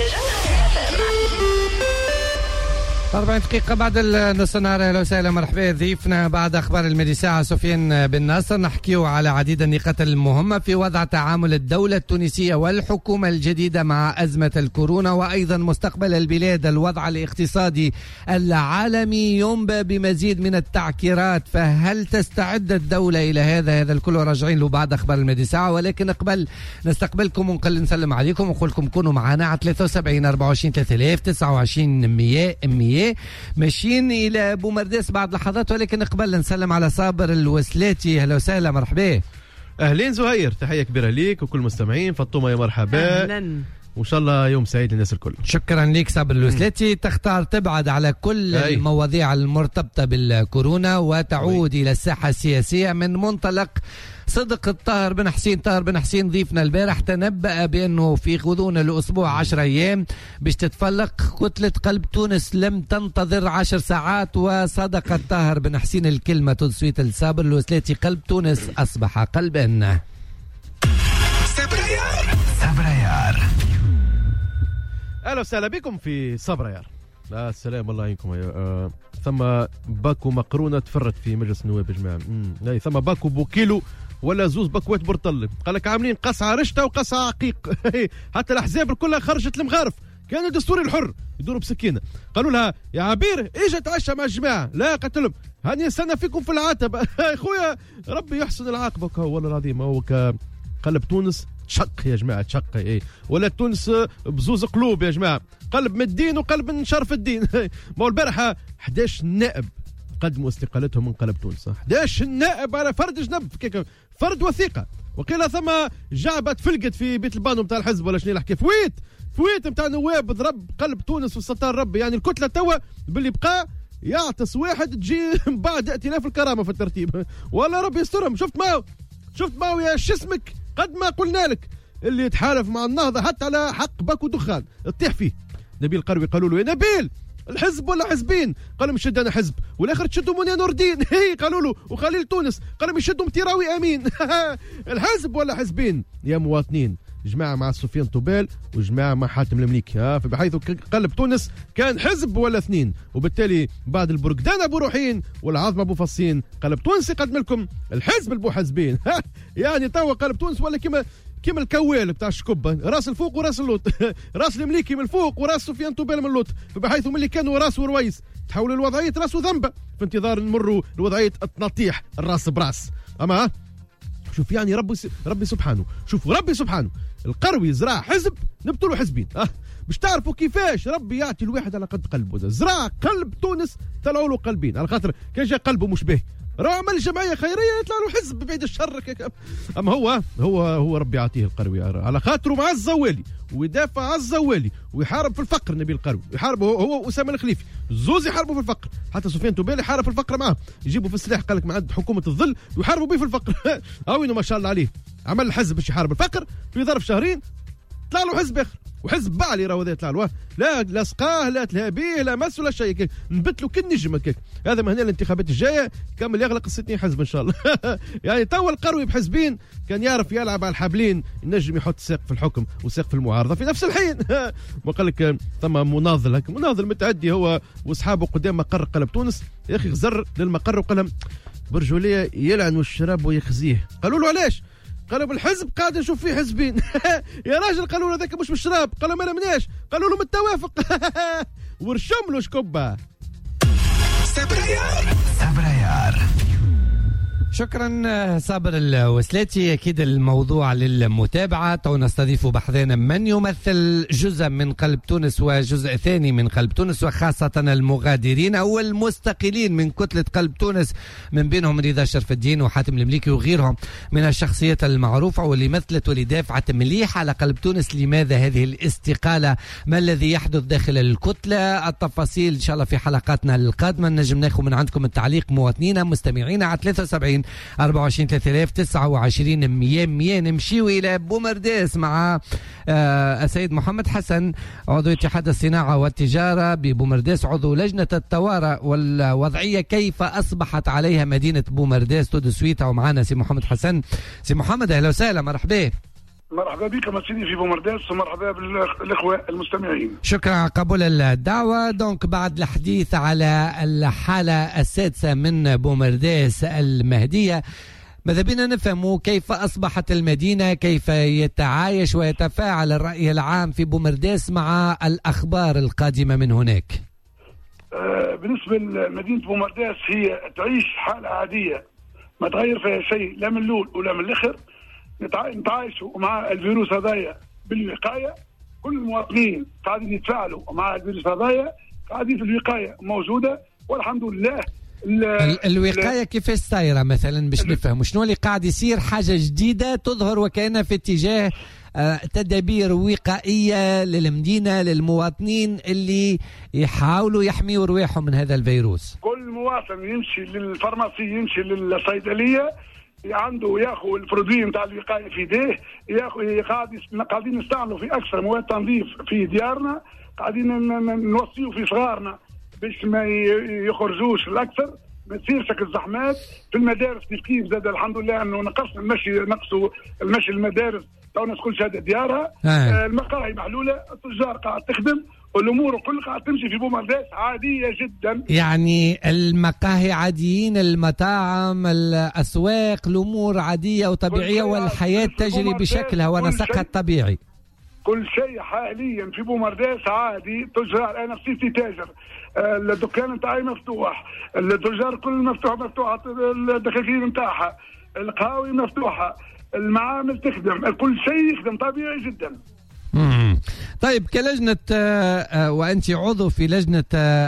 أربعين دقيقة بعد النص النهار. أهلا وسهلا مرحبا ضيفنا بعد أخبار الميدي ساعة سفيان بن ناصر. نحكيو على عديد النقاط المهمة في وضع تعامل الدولة التونسية والحكومة الجديدة مع أزمة الكورونا، وأيضا مستقبل البلاد، الوضع الاقتصادي العالمي ينبأ بمزيد من التعكيرات، فهل تستعد الدولة إلى هذا؟ هذا الكل راجعين له بعد أخبار الميدي ساعة، ولكن قبل نستقبلكم ونقل نسلم عليكم ونقول لكم كونوا معنا على ثلاثة وسبعين أربعة وعشرين ثلاثة آلاف تسعة وعشرين مية مية. ماشيين الى بومرداس بعد لحظات، ولكن قبل نسلم على صابر الوسلاتي. اهلا وسهلا مرحبا. اهلين زهير، تحيه كبيره ليك وكل المستمعين. فاطمه يا مرحبا. اهلا وان شاء الله يوم سعيد للناس الكل. شكرا لك صابر الوسلاتي. تختار تبعد على كل أي. المواضيع المرتبطه بالكورونا وتعود أي. الى الساحه السياسيه من منطلق صدق الطاهر بن حسين. طاهر بن حسين ضيفنا البارح تنبأ بأنه في غضون الأسبوع عشر أيام باش تتفلق كتلة قلب تونس، لم تنتظر عشر ساعات، وصدق طاهر بن حسين الكلمة تصويت الصابر الوسلاتي. قلب تونس أصبح قلبا. صبريار صبريار. أهلا وسهلا بكم في صبريار. لا السلام الله يعينكم. آه ثم باكو مقرونه تفرت في مجلس النواب يا جماعه. امم ثم باكو بوكيلو ولا زوز باكوات برطل. قال لك عاملين قصعه رشته وقصعه عقيق. حتى الاحزاب كلها خرجت المغارف، كان الدستور الحر يدوروا بسكينه. قالوا لها يا عبير اجا تعشى مع الجماعه، لا قلت لهم هاني استنى فيكم في العتب. يا خويا ربي يحسن العاقبه. والله العظيم هو قلب تونس تشق يا جماعه، تشق ايه، ولا تونس بزوز قلوب يا جماعه، قلب من الدين وقلب من شرف الدين. ما هو البارحه أحد عشر نائب قدموا استقالتهم من قلب تونس. أحد عشر نائب على فرد جنب، فرد وثيقه، وقيل ثم جعبه تفلقت في بيت البانو نتاع الحزب ولا شنو نحكي، فويت فويت نتاع نواب ضرب قلب تونس والستار ربي. يعني الكتله توا باللي بقى يعطس واحد تجي بعد ائتلاف الكرامه في الترتيب. والله ربي يسترهم. شفت معه شفت معه يا شسمك قد ما قلنا لك اللي يتحالف مع النهضه حتى على حق باكو دخان تطيح فيه. نبيل قروي قالوا له يا نبيل الحزب ولا حزبين؟ قال لهم شد انا حزب، والاخر تشدوا منيا نور الدين. هي قالوا له وخليل تونس قال لهم يشدوا متيراوي امين. الحزب ولا حزبين يا مواطنين؟ جماعه مع سفيان طوبال وجماعه مع حاتم المليكي، ها فبحيث قلب تونس كان حزب ولا اثنين. وبالتالي بعد البرقدان ابو روحين والعظمه ابو فصين قلب تونس يقدم لكم الحزب البو حزبين. يعني توا قلب تونس ولا كما كيما الكوال بتاع الشكبه، راس الفوق وراس اللوط. راس المليكي من الفوق وراس سفيان طوبال من اللوط، بحيث من اللي كانوا راس ورويس تحولوا لوضعيه راس وذنبه في انتظار نمروا لوضعيه تنطيح الراس براس. اما شوف يعني ربي ربي سبحانه، شوفوا ربي سبحانه القروي زرع حزب نبتوا له حزبين. اه باش تعرفوا كيفاش ربي يعطي الواحد على قد قلبه. زرع قلب تونس طلعوا له قلبين، على خاطر كان جا قلبه مش به راه عمل جمعيه خيريه يطلع له حزب بعيد الشر. اما هو هو هو ربي يعطيه القروي على خاطره مع الزوالي ويدافع على الزوالي ويحارب في الفقر. نبيل القروي يحارب هو, هو واسامه الخليفي، زوز يحاربوا في الفقر، حتى سفيان طوبال يحارب في الفقر معاه، يجيبوا في السلاح قال لك مع حكومه الظل ويحاربوا به في الفقر. اوينه ما شاء الله عليه عمل الحزب باش يحارب الفقر، في ظرف شهرين طلع له حزب اخر، وحزب بعلي راه هذا يطلع له لا لا سقاه لا تلهابيه لا مس ولا شيء، نبت له كالنجم هكاك. هذا من هنا الانتخابات الجايه كمل يغلق الستين حزب ان شاء الله. يعني توا القروي بحزبين كان يعرف يلعب على الحبلين، ينجم يحط ساق في الحكم وساق في المعارضه في نفس الحين. وقال لك ثم مناضل هكا مناضل متعدي هو واصحابه قدام مقر قلب تونس. يا اخي غزر للمقر وقال لهم برجوليه يلعن الشراب ويخزيه. قالوا له علاش؟ قالوا بالحزب قاعد نشوف فيه حزبين. يا راجل قالوا له ذاك مش بالشراب، قالوا ما لمناش، قالوا له متوافق. ورشم له شكبه. صبريار صبريار. شكرا صابر الوسلاتي. اكيد الموضوع للمتابعه. تو نستضيف بحذانا من يمثل جزء من قلب تونس وجزء ثاني من قلب تونس، وخاصه المغادرين او المستقلين من كتله قلب تونس، من بينهم رضا شرف الدين وحاتم المليكي وغيرهم من الشخصيات المعروفه واللي مثلت واللي دافعت مليح على قلب تونس. لماذا هذه الاستقاله؟ ما الذي يحدث داخل الكتله؟ التفاصيل ان شاء الله في حلقاتنا القادمه. نجم ناخذ من عندكم التعليق مواطنينا مستمعينا على ثلاثة وسبعين أربعة وعشرين ثلاثة آلاف تسعة وعشرين مية مية. نمشيو إلى بومرداس مع آه السيد محمد حسن عضو اتحاد الصناعة والتجارة ببومرداس، عضو لجنة الطوارئ والوضعية كيف أصبحت عليها مدينة بومرداس تو دو سويتا. ومعنا سي محمد حسن. سي محمد أهلا وسهلا، مرحبا. مرحبا بك مسيدي في بومرداس ومرحبا بالاخوه المستمعين. شكرا على قبول الدعوه. دونك بعد الحديث على الحاله السادسه من بومرداس المهديه، ماذا بنا نفهم كيف اصبحت المدينه، كيف يتعايش ويتفاعل الراي العام في بومرداس مع الاخبار القادمه من هناك؟ آه بالنسبه لمدينه بومرداس هي تعيش حاله عاديه ما تغير فيها شيء لا من الاول ولا من الاخر. نتعايشوا مع الفيروس هذايا بالوقايه، كل المواطنين قاعدين يتفاعلوا مع الفيروس هذايا، قاعدين في الوقايه موجوده والحمد لله. الوقايه كيفاش صايره مثلا باش نفهم شنو اللي قاعد يصير؟ حاجه جديده تظهر وكأنها في اتجاه تدابير وقائيه للمدينه للمواطنين اللي يحاولوا يحميوا رواحهم من هذا الفيروس. كل مواطن يمشي للفارماسي، يمشي للصيدليه، عنده ياخذ البرودوي نتاع الوقايه في يديه، ياخذ قاعد قاعدين نستعملوا في اكثر مواد تنظيف في ديارنا، قاعدين نوصيوا في صغارنا باش ما يخرجوش الاكثر، ما تصيرش الزحمات في المدارس. كيف كيف زاد الحمد لله انه نقص المشي، نقصوا المشي المدارس، تو الناس كل شهاده ديارها. آه. المقاهي محلوله، التجار قاعد تخدم، والامور كل قاعد تمشي في بومرداس عاديه جدا. يعني المقاهي عاديين، المطاعم، الاسواق، الامور عاديه وطبيعيه والحياه تجري بشكلها ونسقها الطبيعي. كل شيء حاليا في بومرداس عادي. تجار، انا نفسي تاجر، الدكان نتاعي مفتوح، التجار كل مفتوح مفتوحه، الدكاكين نتاعها، القهاوي مفتوحه، المعامل تخدم، كل شيء يخدم طبيعي جدا. مم. طيب كلجنة وأنت عضو في لجنة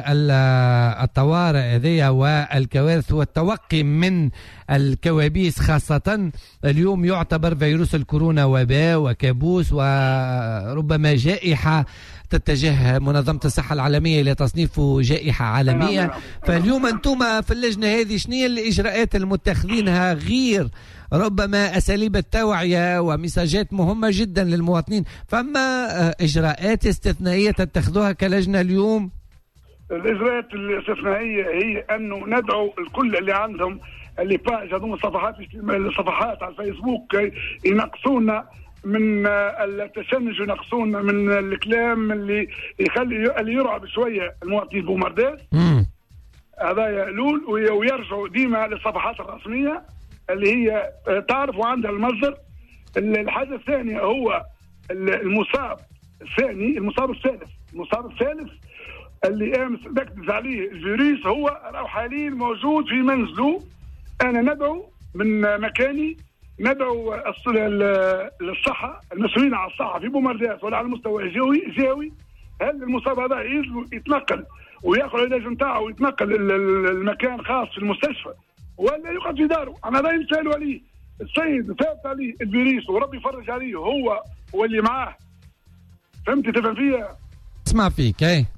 الطوارئ هذه والكوارث والتوقي من الكوابيس، خاصة اليوم يعتبر فيروس الكورونا وباء وكابوس وربما جائحة تتجه منظمة الصحة العالمية إلى تصنيفه جائحة عالمية. فاليوم أنتم في اللجنة هذه شنو هي الإجراءات المتخذينها غير ربما أساليب التوعية ومساجات مهمة جدا للمواطنين؟ فما إجراءات استثنائية تتخذوها كلجنة اليوم؟ الإجراءات الاستثنائية هي أنه ندعو الكل اللي عندهم اللي باج هذوم الصفحات الصفحات على الفيسبوك ينقصونا من التشنج وينقصونا من الكلام اللي يخلي اللي يرعب شوية المواطنين بومرداس. هذا يقولون ويرجعوا ديما للصفحات الرسمية اللي هي تعرف وعندها المصدر. الحاجة الثانية هو المصاب الثاني، المصاب الثالث، المصاب الثالث اللي امس نكدز عليه الفيروس هو راهو حاليا موجود في منزله. انا ندعو من مكاني، ندعو للصحة، المسؤولين على الصحة في بومرداس ولا على المستوى الجوي جاوي، هل المصاب هذا يتنقل وياخذ العلاج نتاعه ويتنقل المكان خاص في المستشفى ولا يقعد في داره؟ انا لا يسالوا عليه. السيد فات عليه الفيروس وربي يفرج عليه هو واللي معاه. فهمتي تفهم فيها؟ اسمع فيك. اي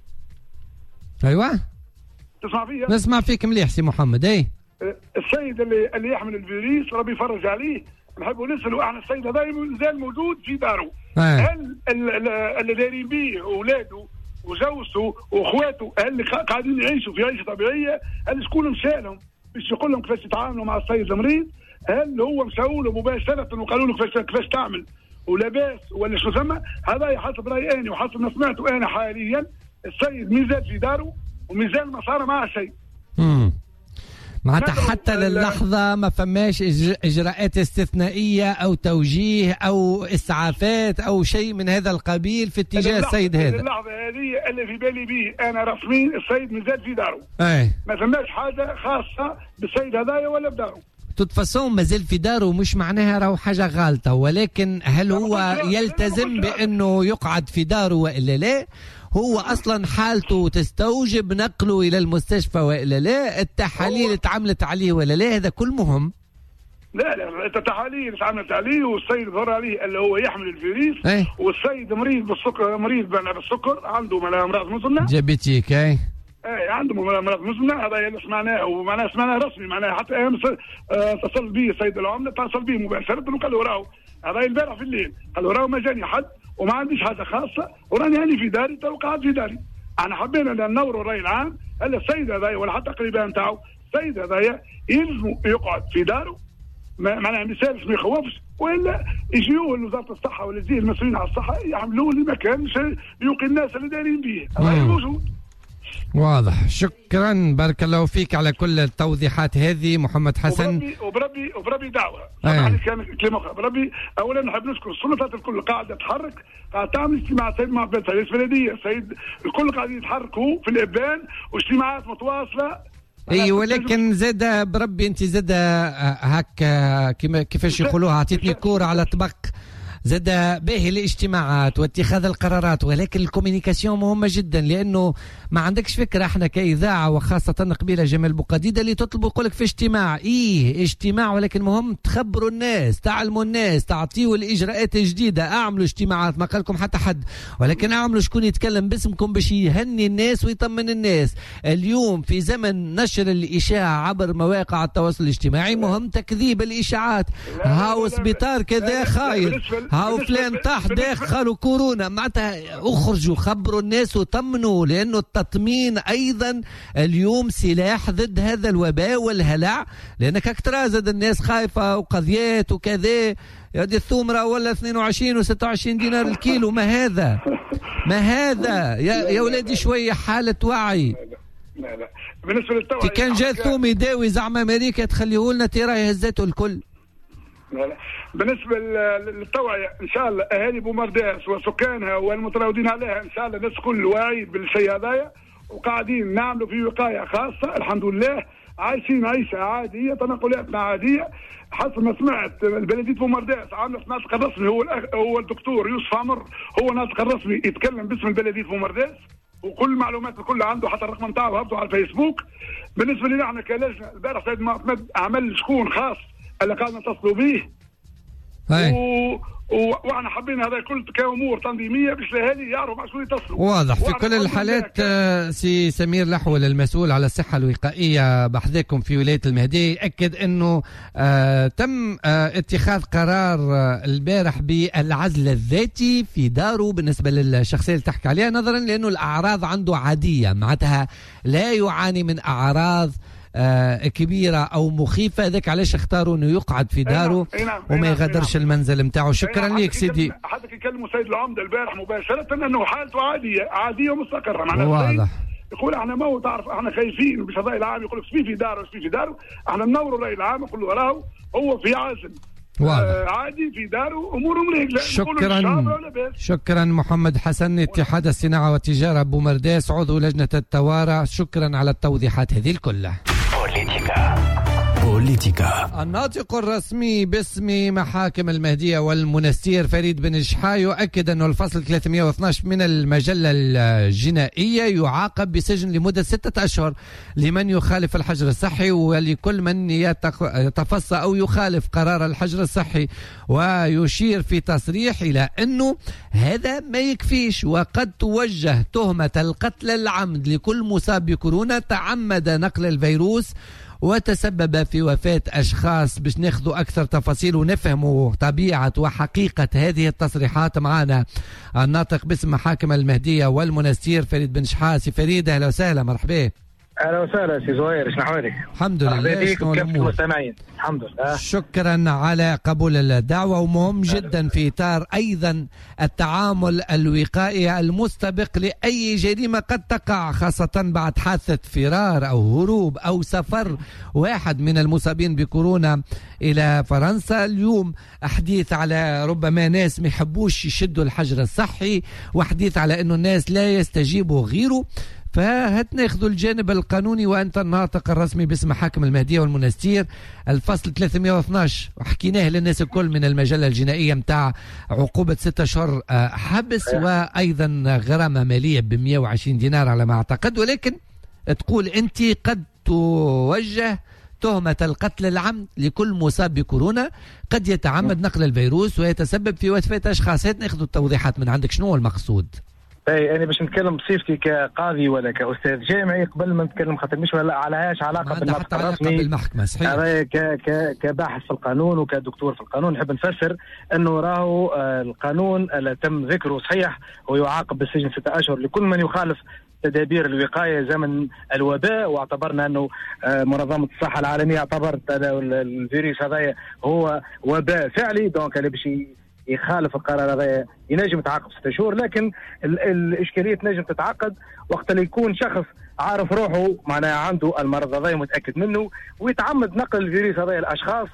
ايوه تسمع فيها؟ نسمع فيك مليح سي محمد. اي السيد اللي اللي يحمل الفيروس ربي يفرج عليه، نحبوا نسالوا احنا السيد هذا زال موجود في داره. أي. هل اللي دايرين بيه اولاده وزوجته واخواته هل قاعدين يعيشوا في عيشه طبيعيه؟ هل شكون مشالهم باش يقول لهم كيفاش يتعاملوا مع السيد المريض؟ هل هو مشاوله مباشره وقالوا له كيفاش كيفاش تعمل ولاباس ولا شو ثم؟ هذا حسب رايي انا وحسب ما سمعته انا حاليا السيد مازال في داره ومازال ما صار معه شيء. امم معناتها حتى للحظه ما فماش اجراءات استثنائيه او توجيه او اسعافات او شيء من هذا القبيل في اتجاه السيد هذا. اللحظه هذه اللي في بالي به انا رسميا السيد مازال في داره. اي ما فماش حاجه خاصه بالسيد هذايا ولا بداره. تتفسون مازال في داره مش معناها راهو حاجه غالطه، ولكن هل هو يلتزم بانه يقعد في داره والا لا؟ هو اصلا حالته تستوجب نقله الى المستشفى والا لا؟ التحاليل اتعملت عليه ولا لا؟ هذا كل مهم. لا لا التحاليل اتعملت عليه والسيد ظهر عليه اللي هو يحمل الفيروس. ايه؟ والسيد مريض بالسكر، مريض بالسكر عنده امراض مزمنه جابتيك. اي اي عندهم ملف مزمنه هذا اللي سمعناه ومعناه سمعناه رسمي معناه حتى امس اتصل به السيد العمده اتصل به مباشره وقال له راهو هذا البارح في الليل قال له راهو ما جاني حد وما عنديش حاجه خاصه وراني هاني في داري تو قاعد في داري. انا حبينا ننوروا الراي العام الا السيد هذايا ولا حتى قريبان نتاعو السيد هذايا يلزموا يقعد في داره معناها ما يسالش ما يخوفش والا يجيوه لوزاره الصحه ولا يجي المسؤولين على الصحه يعملوا لي مكان يوقي الناس اللي دايرين به هذا موجود. واضح. شكرا بارك الله فيك على كل التوضيحات هذه محمد حسن. وبربي وبربي, وبربي دعوه يعني كان كلمه اخرى بربي. اولا نحب نشكر السلطات الكل قاعده تتحرك قاعده تعمل اجتماعات سيد معبد رئيس البلديه سيد الكل قاعدين يتحركوا في الابان واجتماعات متواصله. اي ولكن زاد بربي انت زاد هكا كيما كيفاش يقولوها عطيتني كوره على طبق زاد باهي الاجتماعات واتخاذ القرارات ولكن الكوميونيكاسيون مهمه جدا لانه ما عندكش فكره احنا كاذاعه وخاصه قبيله جمال بوقديده اللي تطلبوا يقول لك في اجتماع ايه اجتماع ولكن مهم تخبروا الناس تعلموا الناس تعطيوا الاجراءات الجديده اعملوا اجتماعات ما قالكم حتى حد ولكن اعملوا شكون يتكلم باسمكم باش يهني الناس ويطمن الناس. اليوم في زمن نشر الاشاعه عبر مواقع التواصل الاجتماعي مهم تكذيب الاشاعات. هاو سبيطار كذا خاير هاو فلان طاح داخلوا كورونا معناتها اخرجوا خبروا الناس وطمنوا لانه التطمين ايضا اليوم سلاح ضد هذا الوباء والهلع لانك اكثر زاد الناس خايفه وقضيات وكذا هذه الثومره ولا اثنين وعشرين وستة وعشرين دينار الكيلو ما هذا ما هذا يا يا ولادي شويه حاله وعي. لا لا بالنسبه للتوعيه كان جاء ثوم يداوي زعما امريكا تخليه لنا ترى هزته الكل. لا لا بالنسبه للتوعيه ان شاء الله اهالي بومرداس وسكانها والمتراودين عليها ان شاء الله الناس كل واعي بالشيء هذايا وقاعدين نعملوا في وقايه خاصه الحمد لله عايشين عيشه عاديه تنقلاتنا عاديه. حسب ما سمعت البلديه بومرداس عملت ناطق الرسمي هو هو الدكتور يوسف عمر هو ناطق الرسمي يتكلم باسم البلديه بومرداس وكل المعلومات الكل عنده حتى الرقم نتاعه وهبطوا على الفيسبوك. بالنسبه لنا احنا كلجنه البارح سيد محمد عمل شكون خاص اللي قاعدين نتصلوا به و... واحنا حابين هذا كل كامور تنظيميه باش الاهالي يعرفوا مع شو يتصلوا. واضح في كل الحالات. سي سمير لحول المسؤول على الصحه الوقائيه بحذاكم في ولايه المهديه اكد انه آه تم آه اتخاذ قرار آه البارح بالعزل الذاتي في داره بالنسبه للشخصيه اللي تحكي عليها نظرا لانه الاعراض عنده عاديه معناتها لا يعاني من اعراض آه كبيرة أو مخيفة ذاك علاش اختاروا أنه يقعد في داره وما يغادرش المنزل متاعه. شكرا لك سيدي. حتى يكلموا سيد العمدة البارح مباشرة أنه حالته عادية عادية ومستقرة معناها واضح. يقول احنا ما هو تعرف احنا خايفين باش الرأي العام يقول لك سبي في داره سبي في داره احنا ننوروا الرأي العام نقول له راهو هو في عازل آه عادي في داره اموره مريقله. شكرا شكرا محمد حسن اتحاد الصناعه والتجاره بومرداس عضو لجنه الطوارئ. شكرا على التوضيحات هذه الكلها. بوليتيكا بوليتيكا. الناطق الرسمي باسم محاكم المهدية والمنستير فريد بن شحا يؤكد أن الفصل ثلاثمئة واثني عشر من المجلة الجنائية يعاقب بسجن لمدة ستة أشهر لمن يخالف الحجر الصحي ولكل من يتفصى أو يخالف قرار الحجر الصحي. ويشير في تصريح إلى أنه هذا ما يكفيش وقد توجه تهمة القتل العمد لكل مصاب بكورونا تعمد نقل الفيروس وتسبب في وفاة أشخاص. باش ناخذوا أكثر تفاصيل ونفهموا طبيعة وحقيقة هذه التصريحات معنا الناطق باسم محاكم المهدية والمنستير فريد بن شحا. سي فريد أهلا وسهلا مرحبا. اهلا وسهلا سي زهير شنو احوالك؟ الحمد لله شنو الامور؟ المستمعين الحمد لله. شكرا على قبول الدعوه ومهم جدا في اطار ايضا التعامل الوقائي المستبق لاي جريمه قد تقع خاصه بعد حادثه فرار او هروب او سفر واحد من المصابين بكورونا الى فرنسا. اليوم حديث على ربما ناس ما يحبوش يشدوا الحجر الصحي وحديث على انه الناس لا يستجيبوا غيره. فهات ناخذوا الجانب القانوني وانت الناطق الرسمي باسم محاكم المهدية والمنستير. الفصل ثلاثمئة واثني عشر وحكيناه للناس الكل من المجلة الجنائية متاع عقوبة ستة أشهر حبس وأيضا غرامة مالية ب مئة وعشرين دينار على ما أعتقد. ولكن تقول أنت قد توجه تهمة القتل العمد لكل مصاب بكورونا قد يتعمد نقل الفيروس ويتسبب في وفاة أشخاص. هات ناخذوا التوضيحات من عندك شنو المقصود؟ اي انا باش نتكلم بصفتي كقاضي ولا كاستاذ جامعي قبل ما نتكلم، خاطر مش ولا عليهاش علاقه بالنطق الرسمي بالمحكمه. صحيح. ك ك كباحث في القانون وكدكتور في القانون نحب نفسر انه راهو القانون اللي تم ذكره صحيح ويعاقب بالسجن ستة اشهر لكل من يخالف تدابير الوقايه زمن الوباء، واعتبرنا انه منظمه الصحه العالميه اعتبرت الفيروس هذا هو وباء فعلي، دونك اللي باش يخالف القرار هذا ينجم يتعاقب ستة شهور. لكن ال الاشكاليه تنجم تتعقد وقت اللي يكون شخص عارف روحه معناها عنده المرض هذا متاكد منه ويتعمد نقل الفيروس هذا للاشخاص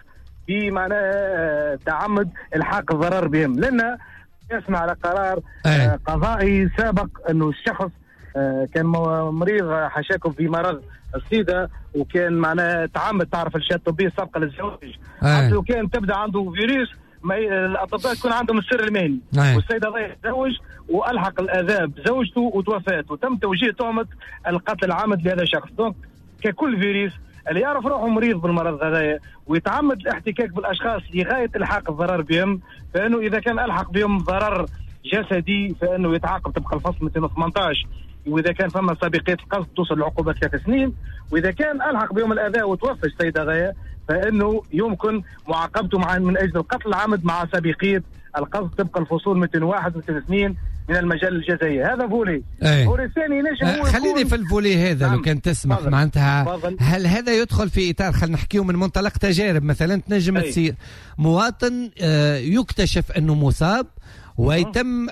بمعنى تعمد الحاق الضرر بهم، لان يسمع على قرار قضائي سابق انه الشخص كان مريض حشاكم بمرض السيدا وكان معناه تعمد تعرف الاشياء الطبيه السابقه للزواج، حتى لو كان تبدا عنده فيروس ما الاطباء يكون عندهم السر المهني، والسيد هذا يتزوج والحق الاذى بزوجته وتوفات وتم توجيه تهمه القتل العامد لهذا الشخص. دونك ككل فيروس اللي يعرف روحه مريض بالمرض هذا ويتعمد الاحتكاك بالاشخاص لغايه الحاق الضرر بهم، فانه اذا كان الحق بهم ضرر جسدي فانه يتعاقب طبق الفصل مئتين وثمانية عشر، واذا كان فما سابقيه القصد توصل لعقوبه ثلاث سنين، واذا كان الحق بهم الاذى وتوفى السيد هذا فانه يمكن معاقبته مع من اجل القتل العامد مع سابقيه القصد طبق الفصول مئتين وواحد ومئتين واثنين من المجال الجزائي. هذا فولي. فولي ثاني نجم أه خليني في الفولي هذا لو كان تسمح معناتها هل هذا يدخل في اطار خلينا نحكيو من منطلق تجارب مثلا تنجم أي. تصير مواطن آه يكتشف انه مصاب ويتم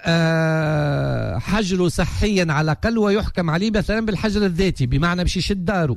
آه حجره صحيا على الاقل ويحكم عليه مثلا بالحجر الذاتي بمعنى باش يشد داره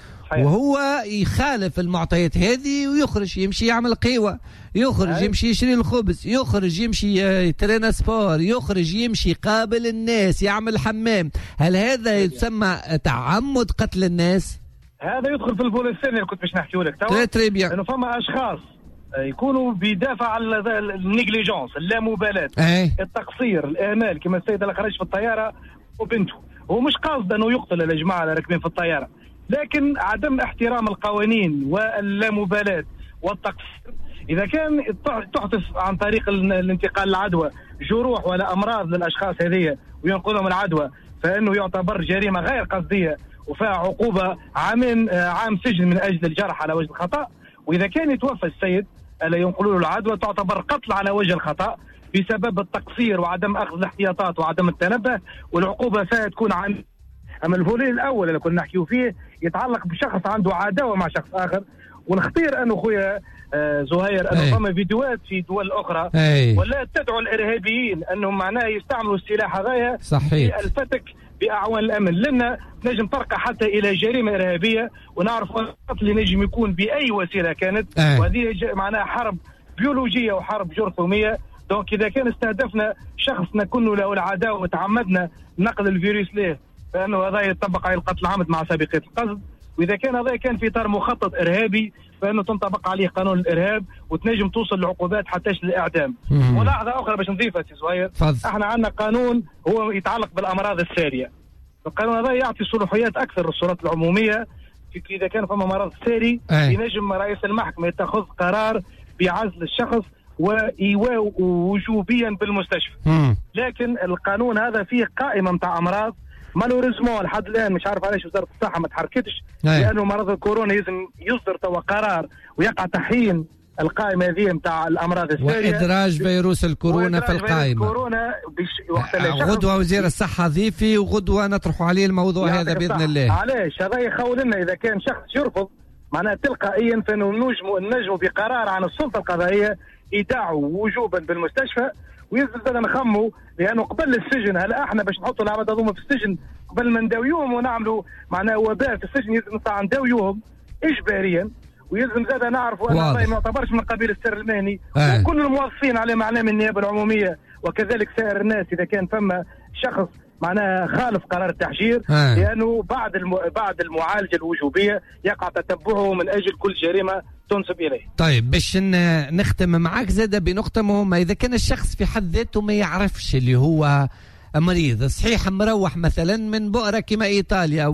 وهو يخالف المعطيات هذه ويخرج يمشي يعمل قهوه، يخرج يمشي يشري الخبز، يخرج يمشي يترينا سبور، يخرج يمشي يقابل الناس يعمل حمام، هل هذا يسمى تعمد قتل الناس؟ هذا يدخل في الفولي الثاني اللي كنت باش نحكيه لك توا تري بيان انه فما اشخاص يكونوا بيدافع على النيجليجونس اللامبالاه أي. التقصير الاهمال كما السيد اللي خرج في الطياره وبنته، هو مش قاصد انه يقتل الجماعه اللي راكبين في الطياره، لكن عدم احترام القوانين واللامبالاه والتقصير اذا كان تحدث عن طريق الانتقال العدوى جروح ولا امراض للاشخاص هذه وينقلهم العدوى فانه يعتبر جريمه غير قصديه وفيها عقوبه عامين عام سجن من اجل الجرح على وجه الخطا، واذا كان يتوفى السيد الا ينقلوا له العدوى تعتبر قتل على وجه الخطا بسبب التقصير وعدم اخذ الاحتياطات وعدم التنبه، والعقوبه فيها تكون عام. اما الفولي الاول اللي كنا نحكيو فيه يتعلق بشخص عنده عداوه مع شخص اخر، والخطير انه خويا آه زهير انه فما فيديوهات في دول اخرى أي. ولا تدعو الارهابيين انهم معناه يستعملوا السلاح هذايا صحيح في الفتك باعوان الامن، لان نجم ترقى حتى الى جريمه ارهابيه، ونعرف القتل نجم يكون باي وسيله كانت أي. وهذه معناها حرب بيولوجيه وحرب جرثوميه. دونك اذا كان استهدفنا شخص نكون له العداوه وتعمدنا نقل الفيروس له فانه هذا يطبق عليه القتل العامد مع سابقيه القصد، واذا كان هذا كان في اطار مخطط ارهابي فانه تنطبق عليه قانون الارهاب وتنجم توصل لعقوبات حتى الاعدام. ملاحظه اخرى باش نضيفها سي زهير، احنا عندنا قانون هو يتعلق بالامراض الساريه، القانون هذا يعطي صلاحيات اكثر للسلطات العموميه اذا كان فما مرض ساري ينجم رئيس المحكمه يتخذ قرار بعزل الشخص وايواء وجوبيا بالمستشفى. مم. لكن القانون هذا فيه قائمه نتاع امراض مالوريزمون لحد الان مش عارف علاش وزاره الصحه ما تحركتش، لانه مرض الكورونا لازم يصدر توا قرار ويقع تحيين القائمه هذه نتاع الامراض الساريه وادراج فيروس الكورونا في القائمه. الكورونا غدوه وزير الصحه ضيفي وغدوه نطرح عليه الموضوع هذا باذن الله. علاش هذا يخول لنا اذا كان شخص يرفض معناها تلقائيا فانه نجموا نجموا بقرار عن السلطه القضائيه ايداعه وجوبا بالمستشفى، ويلزم زاد نخموا لانه قبل السجن هلا احنا باش نحطوا العباد هذوما في السجن قبل ما نداويوهم ونعملوا معناها وباء في السجن يلزم نطلع نداويوهم اجباريا، ويلزم زاد نعرفوا ان هذا ما يعتبرش من قبيل السر المهني آه. وكل الموظفين على معناه من النيابه العموميه وكذلك سائر الناس اذا كان فما شخص معناها خالف قرار التحجير آه. لانه بعد الم... بعد المعالجه الوجوبيه يقع تتبعه من اجل كل جريمه تنسب اليه. طيب باش نختم معك زاده بنقطه مهمه، اذا كان الشخص في حد ذاته ما يعرفش اللي هو مريض صحيح مروح مثلا من بؤره كما ايطاليا